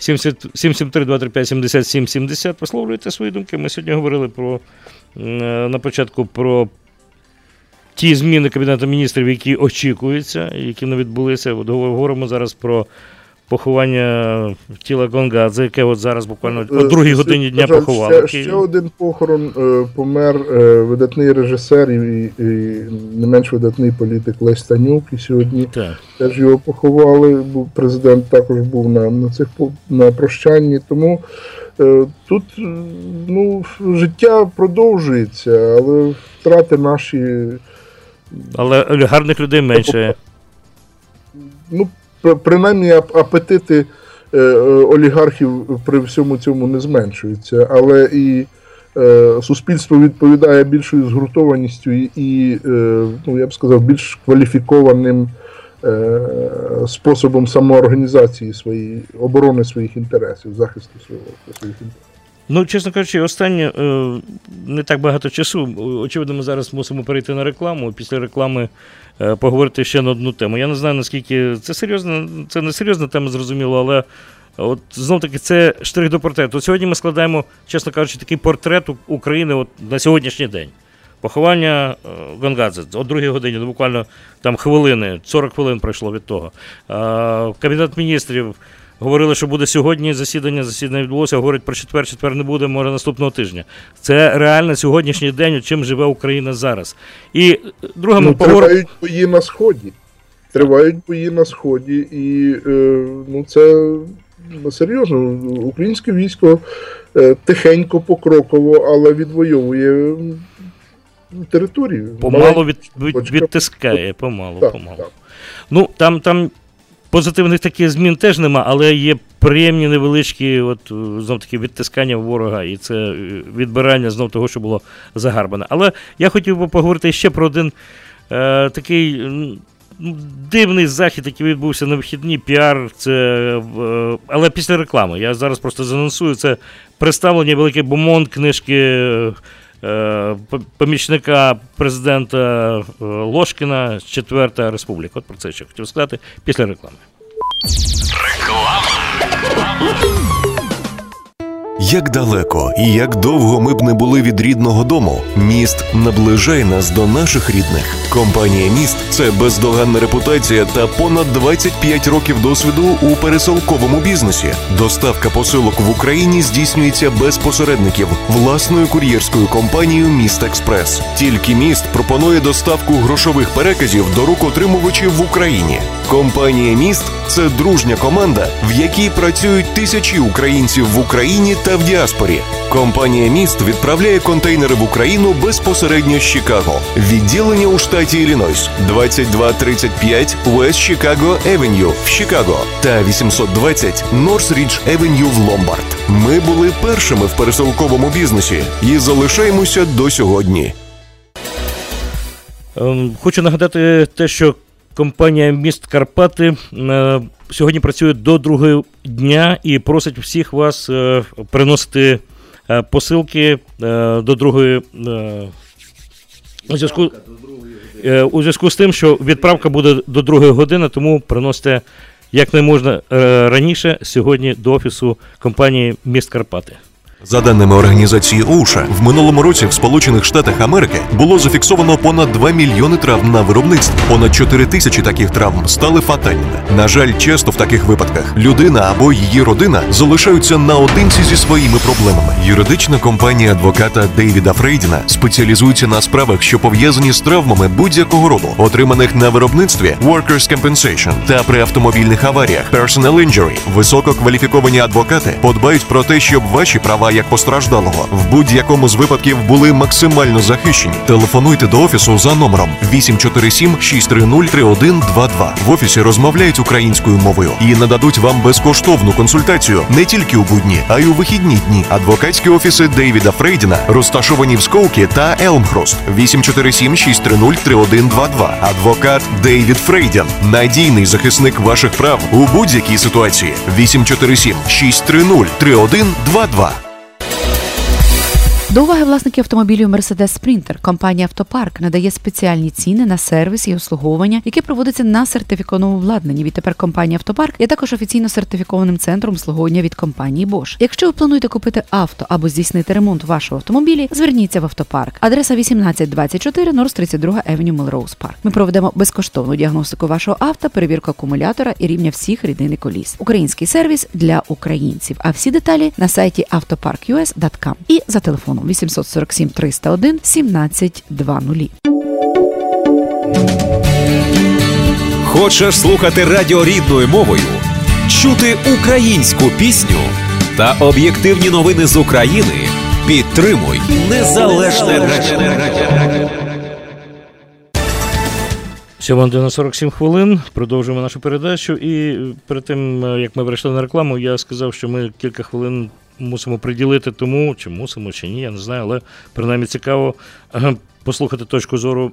773-235-77-70, висловлюйте свої думки. Ми сьогодні говорили на початку про ті зміни Кабінету Міністрів, які очікуються, які не відбулися. Говоримо зараз про поховання тіла Гонгадзе, яке зараз буквально о 2-й годині дня поховали. Ще один похорон, помер видатний режисер і не менш видатний політик Лесь Танюк, і сьогодні теж його поховали. Президент також був на прощанні, тому тут життя продовжується, але втрати наші... Але гарних людей менше. Принаймні апетити олігархів при всьому цьому не зменшуються, але і суспільство відповідає більшою згуртованістю і, я б сказав, більш кваліфікованим способом самоорганізації оборони своїх інтересів, захисту своїх інтересів. Чесно кажучи, останнє не так багато часу. Очевидно, ми зараз мусимо перейти на рекламу, після реклами поговорити ще на одну тему. Я не знаю, наскільки це не серйозна тема, зрозуміло, але знов-таки це штрих до портрету. Сьогодні ми складаємо, чесно кажучи, такий портрет України на сьогоднішній день. Поховання Гонгадзе о 2-й годині, буквально там хвилини, 40 хвилин пройшло від того. Кабінет міністрів говорили, що буде сьогодні засідання відбулося, говорять про четвер не буде, може наступного тижня. Це реально сьогоднішній день, чим живе Україна зараз. І друга ми Тривають бої на Сході, і це серйозно. Українське військо тихенько, покроково, але відвоює територію. Помалу відтискає, помалу. Так. Там позитивних таких змін теж нема, але є приємні невеличкі знов-таки відтискання ворога, і це відбирання знов того, що було загарбане. Але я хотів би поговорити ще про один такий дивний захід, який відбувся на вихідні, піар, але після реклами. Я зараз просто занонсую, це представлення великий бумон книжки помічника президента Лошкіна «Четверта республіка». Про це ще хотів сказати після реклами. Як далеко і як довго ми б не були від рідного дому, «Міст» наближає нас до наших рідних. Компанія «Міст» – це бездоганна репутація та понад 25 років досвіду у пересилковому бізнесі. Доставка посилок в Україні здійснюється без посередників власною кур'єрською компанією «Міст Експрес». Тільки «Міст» пропонує доставку грошових переказів до рук отримувачів в Україні. Компанія «Міст» – це дружня команда, в якій працюють тисячі українців в Україні та в діаспорі. Компанія «Міст» відправляє контейнери в Україну безпосередньо з Чикаго. Відділення у штаті Іллінойс 2235 West Chicago Avenue в Чикаго та 820 North Ridge Avenue в Ломбард. Ми були першими в пересилковому бізнесі і залишаємося до сьогодні. Хочу нагадати те, що компанія «Міст Карпати» сьогодні працює до 2 дня і просить всіх вас приносити посилки до 2 у зв'язку з тим, що відправка буде до 2 години, тому приносите якнайможна раніше сьогодні до офісу компанії «Міст Карпати». За даними організації OSHA, в минулому році в Сполучених Штатах Америки було зафіксовано понад 2 мільйони травм на виробництві. Понад 4 тисячі таких травм стали фатальними. На жаль, часто в таких випадках людина або її родина залишаються наодинці зі своїми проблемами. Юридична компанія адвоката Дейвіда Фрейдіна спеціалізується на справах, що пов'язані з травмами будь-якого роду, отриманих на виробництві Workers' Compensation та при автомобільних аваріях Personal Injury. Висококваліфіковані адвокати подбають про те, щоб ваші права як постраждалого в будь-якому з випадків були максимально захищені. Телефонуйте до офісу за номером 847-630-3122. В офісі розмовляють українською мовою і нададуть вам безкоштовну консультацію не тільки у будні, а й у вихідні дні. Адвокатські офіси Дейвіда Фрейдіна розташовані в Скоукі та Елмхрост. 847-630-3122. Адвокат Дейвід Фрейдін. Надійний захисник ваших прав у будь-якій ситуації. 847-630-3122. До уваги власників автомобілів Mercedes Sprinter компанія «Автопарк» надає спеціальні ціни на сервіс і обслуговування, яке проводиться на сертифікованому обладнанні. Відтепер компанія «Автопарк» є також офіційно сертифікованим центром обслуговування від компанії Bosch. Якщо ви плануєте купити авто або здійснити ремонт вашого автомобілі, зверніться в «Автопарк». Адреса 1824 North 32 Avenue, Melrose Park. Ми проведемо безкоштовну діагностику вашого авто, перевірку акумулятора і рівня всіх рідин і коліс. Український сервіс для українців. А всі деталі на сайті autoparkus.com і за телефоном 847 301 1720. Хочеш слухати радіо рідною мовою? Чути українську пісню та об'єктивні новини з України? Підтримуй незалежне радіо. 7:47. Продовжуємо нашу передачу. І перед тим, як ми перейшли на рекламу, я сказав, що ми кілька хвилин мусимо приділити тому, чи мусимо, чи ні, я не знаю, але принаймні цікаво послухати точку зору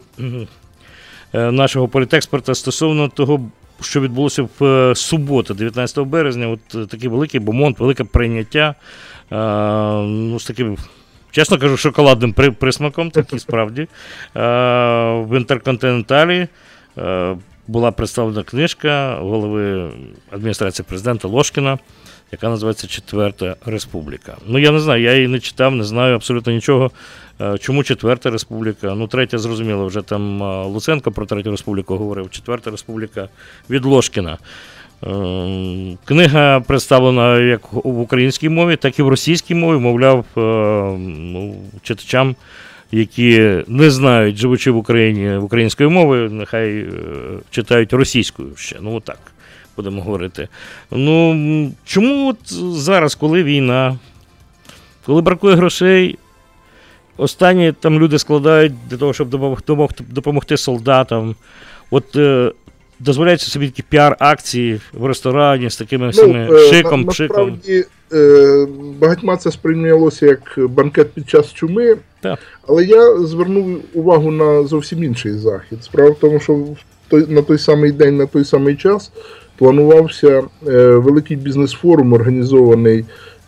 нашого політексперта стосовно того, що відбулося в суботу, 19 березня, от такий великий бомонд, велике прийняття, ну, з таким, чесно кажу, шоколадним присмаком, так і справді, в Інтерконтиненталі була представлена книжка голови адміністрації президента Лошкіна, яка називається «Четверта республіка». Ну, я не знаю, я її не читав, не знаю абсолютно нічого. Чому Четверта республіка? Ну, третя, зрозуміло, вже там Луценко про Третю республіку говорив. Четверта республіка від Лошкіна. Книга представлена як в українській мові, так і в російській мові, мовляв, читачам, які не знають, живучи в Україні українською мовою, нехай читають російською ще, ну так. Будемо говорити. Ну, чому от зараз, коли війна, коли бракує грошей, останні там люди складають для того, щоб допомогти солдатам, от дозволяються собі такі піар-акції в ресторані з такими всіми шиком, пшиком. Насправді, багатьма це сприйнялося як банкет під час чуми, так. Але я звернув увагу на зовсім інший захід. Справа в тому, що на той самий день, на той самий час планувався великий бізнес-форум, організований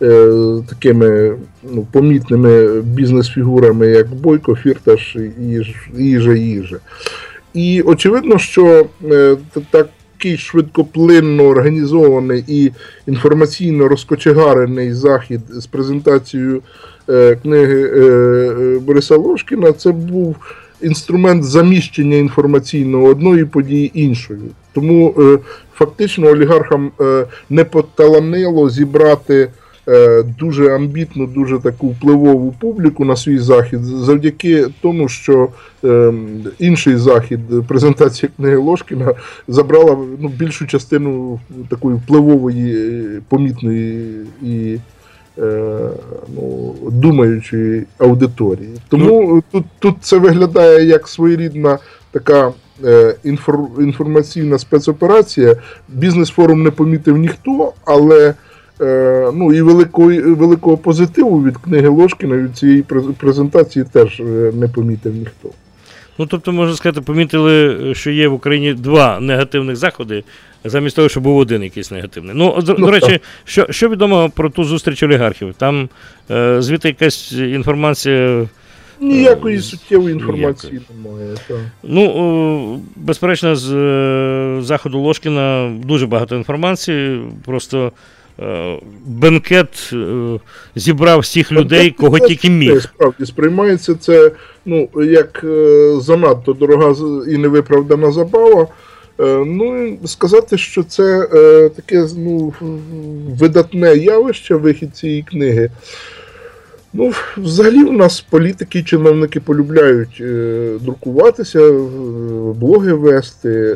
такими помітними бізнес-фігурами, як Бойко, Фірташ і Їжа. І очевидно, що такий швидкоплинно організований і інформаційно розкочегарений захід з презентацією книги Бориса Лошкіна, це був інструмент заміщення інформаційного одної події іншою. Тому фактично олігархам не поталанило зібрати дуже амбітну, дуже таку впливову публіку на свій захід, завдяки тому, що інший захід, презентація книги Лошкіна, забрала більшу частину такої впливової, помітної і думаючої аудиторії. Тому тут це виглядає як своєрідна така інформаційна спецоперація. Бізнес-форум не помітив ніхто, але і великого позитиву від книги Лошкіна, від цієї презентації теж не помітив ніхто. Ну, тобто, можна сказати, помітили, що є в Україні два негативних заходи, замість того, щоб був один якийсь негативний. Ну, до речі, що відомо про ту зустріч олігархів? Там звідти якась інформація... Ніякої суттєвої інформації немає. Так. Ну, безперечно, з заходу Ложкіна дуже багато інформації, просто бенкет зібрав всіх людей, кого тільки міг. Справді, сприймається це, ну, як занадто дорога і невиправдана забава. Ну, сказати, що це таке, ну, видатне явище, вихід цієї книги. Ну, взагалі у нас політики і чиновники полюбляють друкуватися, блоги вести.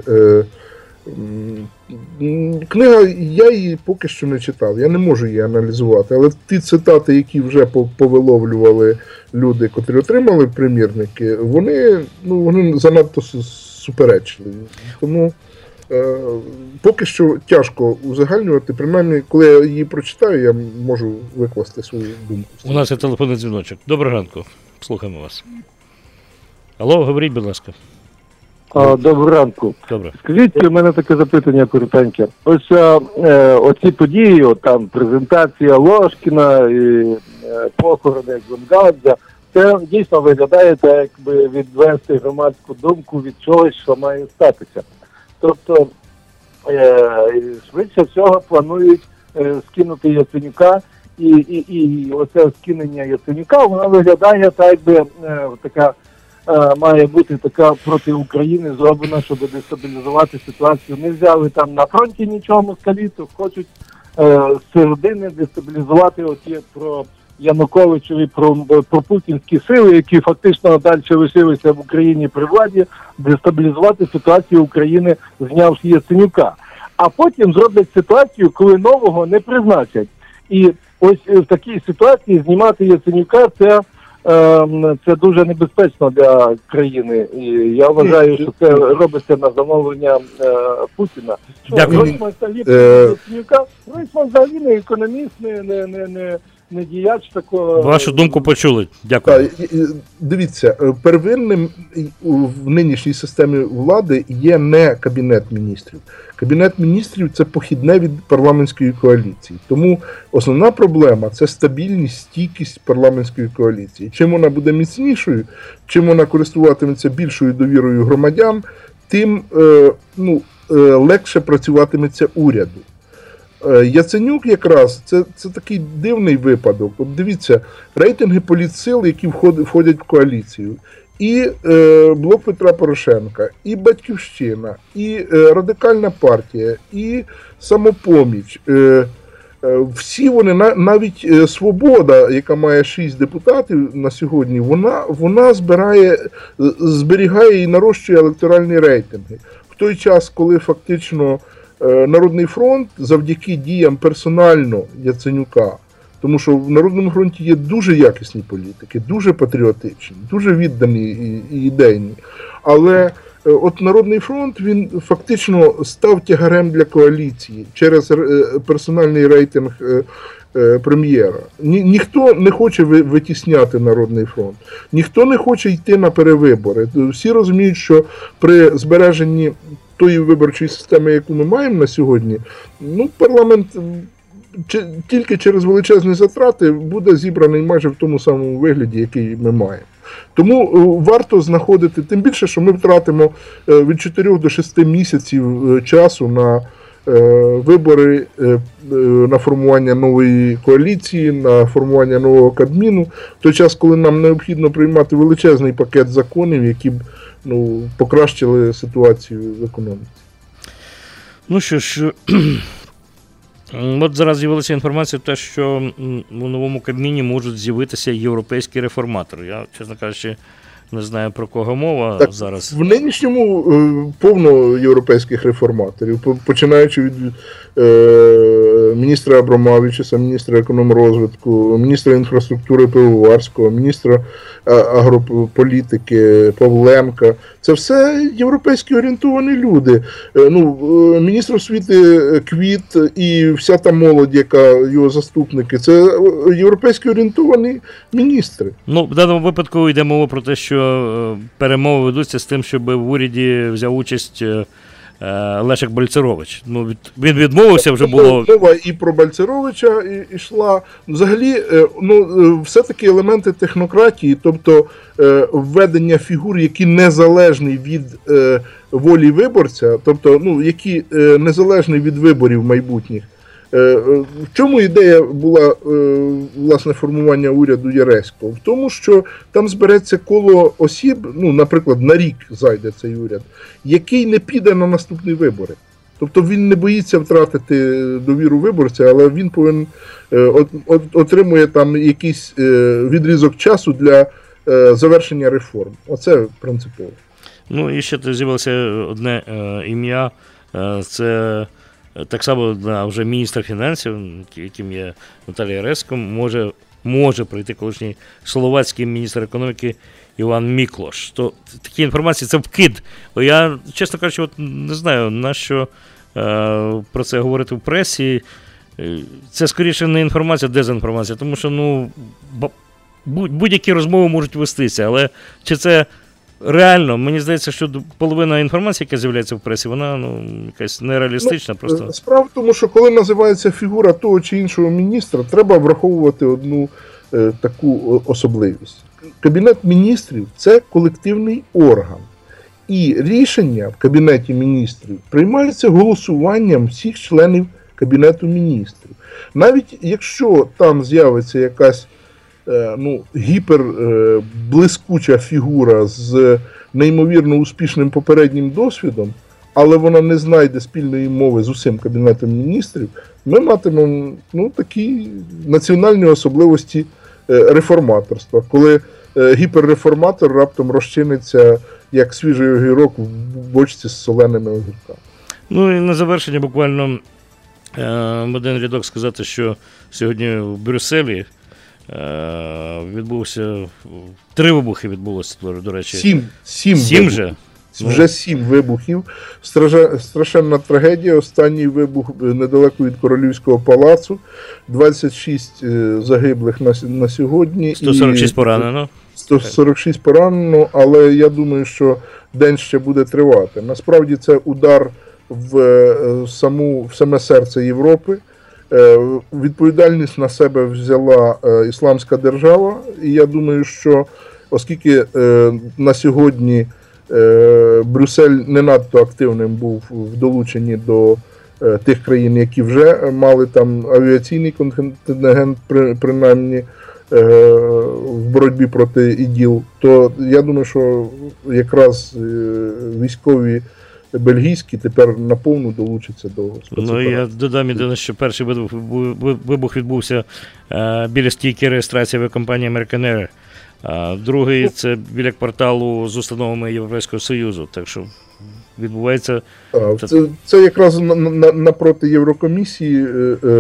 Книга, я її поки що не читав, я не можу її аналізувати, але ті цитати, які вже повиловлювали люди, котрі отримали примірники, вони занадто суперечливі. Тому поки що тяжко узагальнювати, принаймні, коли я її прочитаю, я можу викласти свою думку. У нас є телефонний дзвіночок. Доброго ранку, слухаємо вас. Алло, говоріть, будь ласка. Доброго ранку. Добре. Скажіть, у мене таке запитання коротеньке. Ось оці події, там презентація Ложкіна і похорони Гонгадзе, це дійсно виглядає так, якби відвести громадську думку від чогось, що має статися. Тобто, швидше всього планують скинути Яценюка, і оце скинення Яценюка, воно виглядає так, якби така, має бути така проти України зроблена, щоб дестабілізувати ситуацію. Не взяли там на фронті нічого москалі, то хочуть з середини дестабілізувати оті про Януковичеві, про путінські сили, які фактично далі лишилися в Україні при владі, дестабілізувати ситуацію України, знявши Яценюка. А потім зроблять ситуацію, коли нового не призначать. І ось в такій ситуації знімати Яценюка це дуже небезпечно для країни. І я вважаю, що це робиться на замовлення Путіна. Гройсман взагалі не економіст, не діяч такого. Вашу думку почули. Дякую. Дивіться, первинним в нинішній системі влади є не Кабінет міністрів. Кабінет міністрів – це похідне від парламентської коаліції. Тому основна проблема – це стабільність, стійкість парламентської коаліції. Чим вона буде міцнішою, чим вона користуватиметься більшою довірою громадян, тим легше працюватиметься уряду. Яценюк якраз це такий дивний випадок. От дивіться, рейтинги політсил, які входять в коаліцію, і Блок Петра Порошенка, і Батьківщина, і Радикальна партія, і Самопоміч. Всі вони, навіть Свобода, яка має 6 депутатів на сьогодні, вона зберігає і нарощує електоральні рейтинги. В той час, коли фактично Народний фронт завдяки діям персонально Яценюка, тому що в Народному фронті є дуже якісні політики, дуже патріотичні, дуже віддані і ідейні. Але от Народний фронт, він фактично став тягарем для коаліції через персональний рейтинг прем'єра. Ніхто не хоче витісняти Народний фронт, ніхто не хоче йти на перевибори. Всі розуміють, що при збереженні тої виборчої системи, яку ми маємо на сьогодні, парламент тільки через величезні затрати буде зібраний майже в тому самому вигляді, який ми маємо. Тому варто знаходити, тим більше, що ми втратимо від 4 до 6 місяців часу на вибори, на формування нової коаліції, на формування нового Кабміну, в той час, коли нам необхідно приймати величезний пакет законів, які б покращили ситуацію в економіці. Ну що ж, от зараз з'явилася інформація, те, що у новому Кабміні можуть з'явитися європейські реформатори. Я, чесно кажучи, не знаю, про кого мова так, зараз. В нинішньому повно європейських реформаторів, починаючи від міністра Абрамавичуса, міністра економрозвитку, міністра інфраструктури Пивоварського, міністра агрополітики Павленка. Це все європейські орієнтовані люди. Міністр освіти Квіт і вся та молодь, яка його заступники, це європейські орієнтовані міністри. В даному випадку йде мова про те, що що перемови ведуться з тим, щоб в уряді взяв участь Лешек Бальцерович. Ну, він відмовився, вже було... Мова і про Бальцеровича йшла. Взагалі, все-таки елементи технократії, тобто введення фігур, які незалежні від волі виборця, тобто, які незалежні від виборів майбутніх. В чому ідея була, власне, формування уряду Яреського? В тому, що там збереться коло осіб, наприклад, на рік зайде цей уряд, який не піде на наступні вибори. Тобто він не боїться втратити довіру виборця, але він повинен отримує там якийсь відрізок часу для завершення реформ. Оце принципово. Ну і ще з'явилося одне ім'я, це так само вже міністр фінансів, яким є Наталія Яресько, може прийти колишній словацький міністр економіки Іван Міклош. То такі інформації, це вкид. Я, чесно кажучи, не знаю, на що про це говорити в пресі. Це скоріше не інформація, а дезінформація, тому що будь-які розмови можуть вестися, але чи це реально? Мені здається, що половина інформації, яка з'являється в пресі, вона якась нереалістична. Просто. Справа в тому, що коли називається фігура того чи іншого міністра, треба враховувати одну таку особливість. Кабінет міністрів – це колективний орган. І рішення в Кабінеті міністрів приймаються голосуванням всіх членів Кабінету міністрів. Навіть якщо там з'явиться якась гіперблискуча фігура з неймовірно успішним попереднім досвідом, але вона не знайде спільної мови з усім Кабінетом міністрів, ми матимемо такі національні особливості реформаторства, коли гіперреформатор раптом розчиниться як свіжий огірок в бочці з соленими огірками. Ну і на завершення буквально один рядок сказати, що сьогодні в Брюсселі відбувся 3 вибухи відбулося, до речі. 7 вже? Вже 7 вибухів. Страшенна трагедія. Останній вибух недалеко від Королівського палацу. 26 загиблих на сьогодні. 146 поранено. 146 поранено, але я думаю, що день ще буде тривати. Насправді це удар в саме серце Європи. Відповідальність на себе взяла Ісламська держава, і я думаю, що оскільки на сьогодні Брюссель не надто активним був в долученні до тих країн, які вже мали там авіаційний контингент, принаймні в боротьбі проти ІДІЛ, то я думаю, що якраз військові бельгійські тепер наповну долучаться до спецоперації. Я додам єдине, що перший вибух відбувся біля стійки реєстрації авіакомпанії American Air, а другий це біля кварталу з установами Європейського Союзу. Так що відбувається... Це якраз напроти Єврокомісії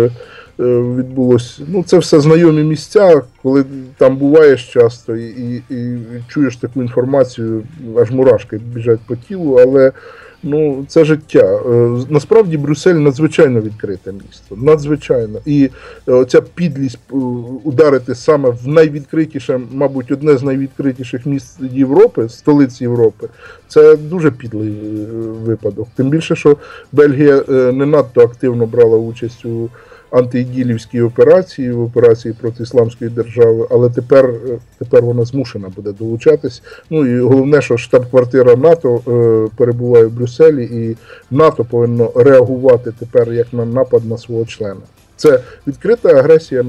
відбулося. Це все знайомі місця, коли там буваєш часто і чуєш таку інформацію, аж мурашки біжать по тілу, але це життя. Насправді Брюссель надзвичайно відкрите місто. Надзвичайно. І ця підлість ударити саме в найвідкритіше, мабуть, одне з найвідкритіших міст Європи, столиць Європи, це дуже підлий випадок. Тим більше, що Бельгія не надто активно брала участь у антиіділівській операції, в операції проти Ісламської держави, але тепер вона змушена буде долучатись. І головне, що штаб-квартира НАТО перебуває в Брюсселі, і НАТО повинно реагувати тепер як на напад на свого члена. Це відкрита агресія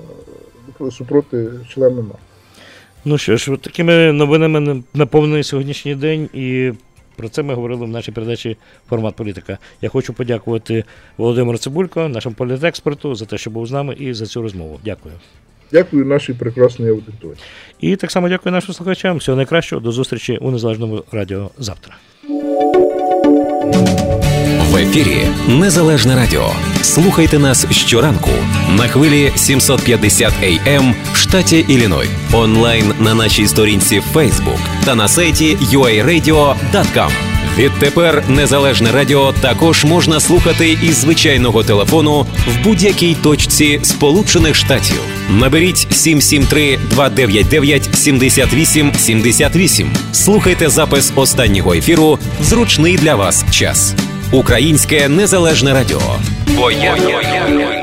супроти члена НАТО. Ну що ж, такими новинами наповнений сьогоднішній день, і про це ми говорили в нашій передачі «Формат політика». Я хочу подякувати Володимиру Цибулько, нашому політексперту, за те, що був з нами і за цю розмову. Дякую. Дякую нашій прекрасній аудиторії. І так само дякую нашим слухачам. Всього найкращого. До зустрічі у Незалежному радіо завтра. В ефірі Незалежне радіо. Слухайте нас щоранку на хвилі 750 AM в штаті Ілліной. Онлайн на нашій сторінці Facebook та на сайті uaradio.com. Відтепер Незалежне радіо також можна слухати із звичайного телефону в будь-якій точці Сполучених Штатів. Наберіть 773-299-78-78. Слухайте запис останнього ефіру в зручний для вас час. Українське Незалежне радіо. Бо я